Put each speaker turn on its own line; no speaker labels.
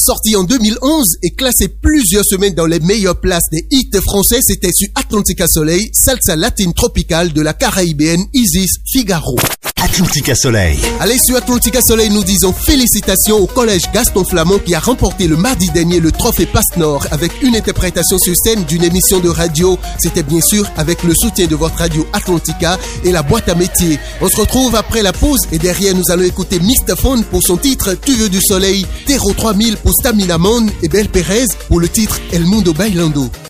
sorti en 2011 et classé plusieurs semaines dans les meilleures places des hits français, c'était sur Atlantica Soleil, salsa latine tropicale de la caribéenne Isis Figaro.
Atlantica Soleil.
Allez, sur Atlantica Soleil, nous disons félicitations au collège Gaston Flamand qui a remporté le mardi dernier le trophée Passe-Nord avec une interprétation sur scène d'une émission de radio. C'était bien sûr avec le soutien de votre radio Atlantica et la boîte à métiers. On se retrouve après la pause et derrière nous allons écouter Mr. Phone pour son titre Tu veux du soleil, Terreau 3000 pour Stamina Man et Belle Perez pour le titre El Mundo Bailando.